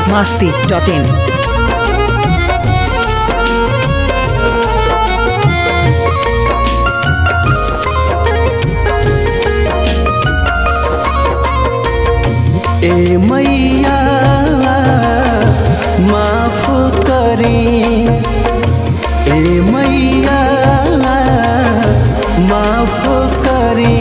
biharmasti.in। ए मैया माफ करी, ए मैया माफ करी।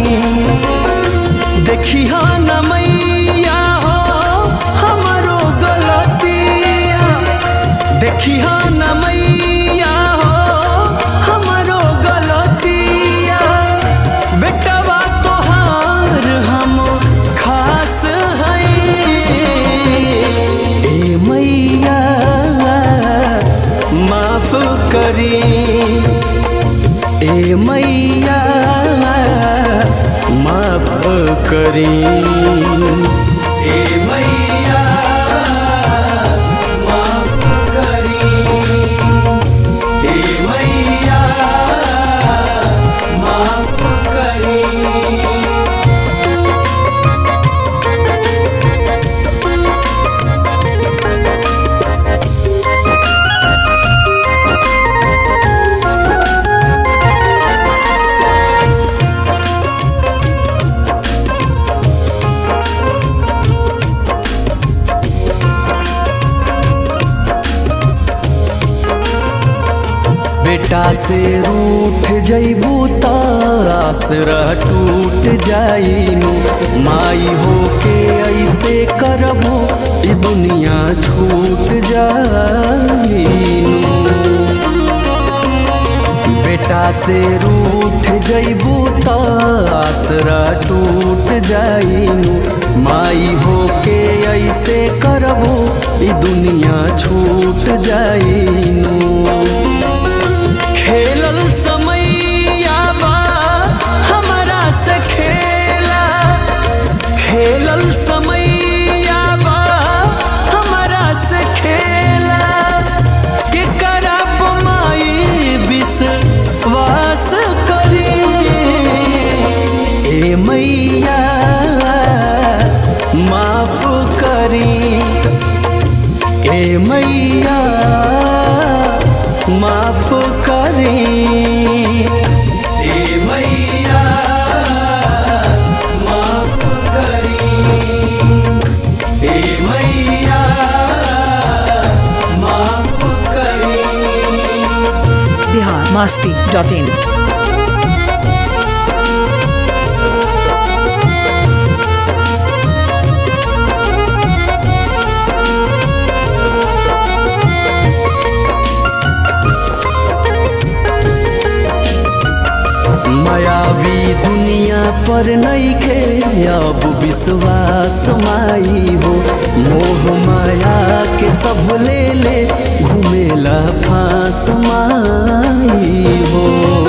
देखी हा न मैया हो हमारो गलतिया, देखी हा न मैया हो हमारो गलतिया। बेटवा तोहार हम खास माफ करी, ए मैया माफ करी, ए मैया माफ करी, ए मैया माफ करी। बेटा से रूठ जइबू त आसरा टूट जाइनु, माई हो के ऐसे करबू ई दुनिया छूट जाइनु। बेटा से रूठ जइबू त आसरा टूट जाइनु, माई हो के ऐसे करबू ई दुनिया छूट जाइनु। खेलल समैया बा हमारा से खेला, खेलल समैया बा हमारा से खेला। के करब माई विश्वास करी, ए मैया माफ करी, ए मैया माफ करी, ए मैया माफ करी, ए मैया माफ करी। biharmasti.in। मायावी दुनिया पर नइखे अब विश्वास माई हो, मोह माया के सब ले ले घूमेला फांस माई हो।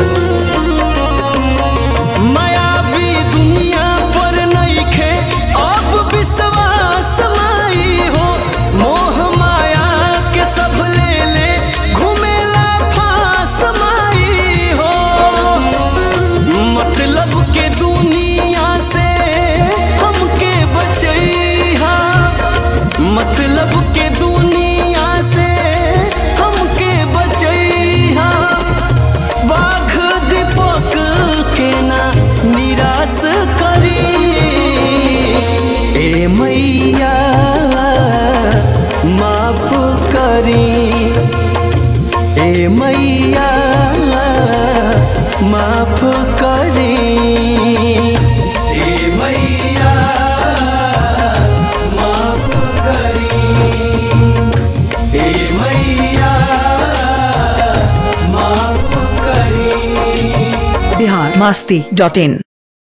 मायावी दुनिया पर नइखे अब विश्वास माई हो, मोह माया के सब ले ले घूमेला फांस माई हो। मतलब के दुनिया से हमके बचैहा, मतलब के दुनिया से हमके बचैहा। बाघ दीपक के ना निराश करी, ए मैया माफ करी, ए मैया माफ करी, ए मैया माफ करी, ए मैया माफ करी। biharmasti.in।